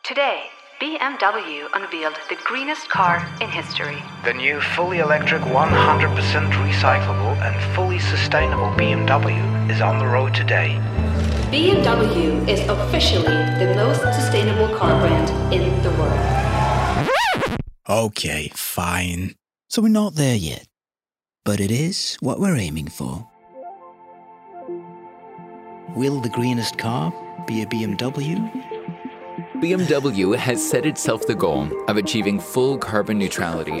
Today, BMW unveiled the greenest car in history. The new fully electric 100% recyclable and fully sustainable BMW is on the road today. BMW is officially the most sustainable car brand in the world. Okay, fine. So we're not there yet. But it is what we're aiming for. Will the greenest car be a BMW? BMW has set itself the goal of achieving full carbon neutrality.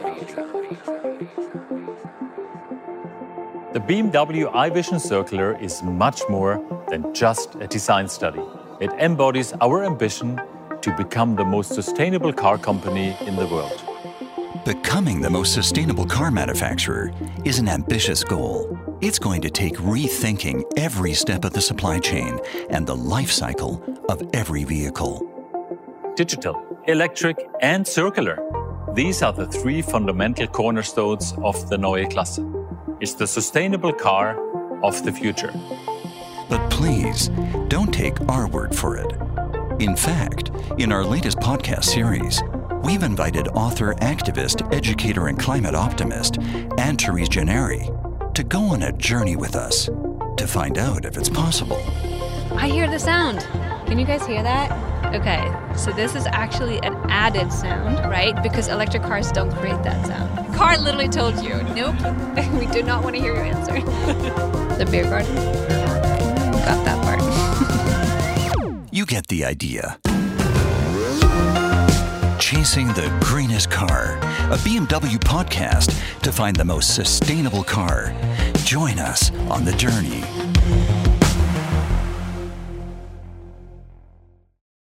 The BMW iVision Circular is much more than just a design study. It embodies our ambition to become the most sustainable car company in the world. Becoming the most sustainable car manufacturer is an ambitious goal. It's going to take rethinking every step of the supply chain and the life cycle of every vehicle. Digital, electric, and circular. These are the three fundamental cornerstones of the Neue Klasse. It's the sustainable car of the future. But please, don't take our word for it. In fact, in our latest podcast series, we've invited author, activist, educator, and climate optimist Anne-Therese Gennari to go on a journey with us to find out if it's possible. I hear the sound. Can you guys hear that? Okay, so this is actually an added sound, right? Because electric cars don't create that sound. Car literally told you, nope, we do not want to hear your answer. The beer garden? Got that part. You get the idea. Chasing the Greenest Car, a BMW podcast to find the most sustainable car. Join us on the journey.